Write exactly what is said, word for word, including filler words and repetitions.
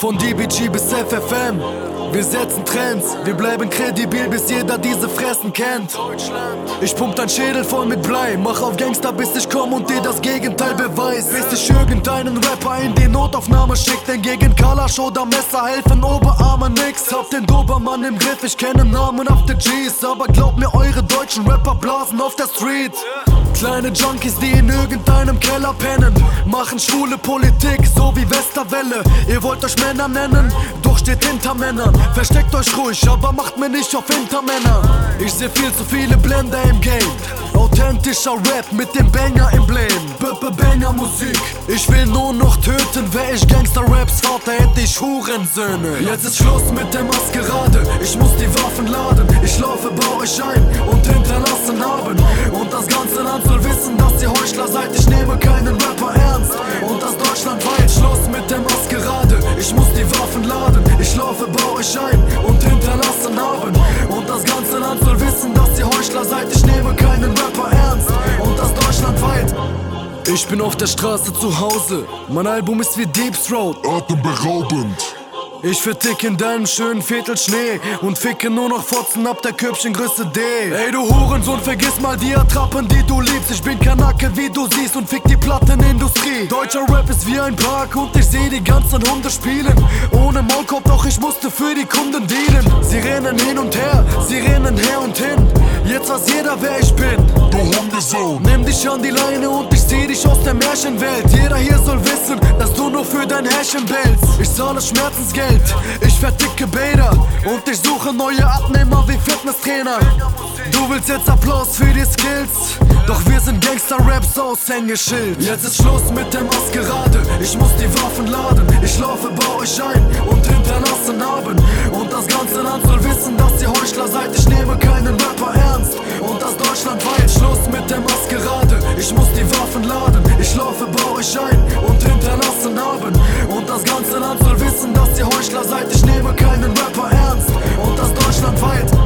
Von D B G bis F F M, wir setzen Trends. Wir bleiben kredibil, bis jeder diese Fressen kennt. Ich pump dein Schädel voll mit Blei, mach auf Gangster, bis ich komm und dir das Gegenteil beweis. Bis ich irgendeinen Rapper in die Notaufnahme schick, denn gegen Kalasch oder Messer helfen Oberarme nix. Hab den Dobermann im Griff, ich kenne Namen auf der G's, aber glaubt mir, eure deutschen Rapper blasen auf der Street. Kleine Junkies, die in irgendeinem Keller pennen, machen schwule Politik, so wie Westerwelle. Ihr wollt euch Männer nennen, doch steht hinter Männern. Versteckt euch ruhig, aber macht mir nicht auf Hintermänner. Ich seh viel zu viele Blender im Game, authentischer Rap mit dem Banger-Emblem. B-B-Banger-Musik, ich will nur noch töten. Wär ich Gangster-Raps Vater, hätte ich Hurensöhne. Jetzt ist Schluss mit der Maskerade, ich muss die Waffen laden. Ich laufe bei euch ein und hinterlasse Narben. Und das ganze Land soll wissen, dass ihr Heuchler seid. Ich nehme keinen Rapper ernst und das deutschlandweit. Schluss mit der Maskerade, ich muss die Waffen laden. Ich laufe bei euch ein und hinterlasse Narben. Und das ganze Land soll wissen, dass ihr Heuchler seid. Ich nehme keinen Rapper ernst und das deutschlandweit. Ich bin auf der Straße zu Hause, mein Album ist wie Deep Throat, atemberaubend. Ich vertick in deinem schönen Viertel Schnee und ficke nur noch Fotzen ab der Körbchengröße D. Ey du Hurensohn, vergiss mal die Attrappen, die du liebst. Ich bin Kanake, wie du siehst, und fick die Plattenindustrie. Deutscher Rap ist wie ein Park und ich seh die ganzen Hunde spielen. Ohne Maulkorb, doch ich musste für die Kunden dienen. Sie rennen hin und her, sie rennen her und hin. Jetzt weiß jeder, wer ich bin. Du Hundesohn. Nimm dich an die Leine und ich zieh dich aus der Märchenwelt. Jeder hier soll wissen, dass du nur für dein Härchen bellst. Ich zahle Schmerzensgeld, ich verticke Bäder und ich suche neue Abnehmer wie Fitnesstrainer. Du willst jetzt Applaus für die Skills, doch wir sind Gangster-Raps Aushängeschild. Jetzt ist Schluss mit der Maskerade, ich muss die Waffen laden. Ich laufe bei euch ein und hinterlasse Narben. Und das ganze Land soll wissen, dass ihr Heuchler seid. Ich nehme keinen Rapper ernst und das deutschlandweit. Schluss mit der Maskerade, ich muss die Waffen laden. Ich laufe bei euch ein und hinterlasse Narben. Und das ganze Land soll wissen, dass ihr Heuchler seid. Ich nehme keinen Rapper ernst und das deutschlandweit.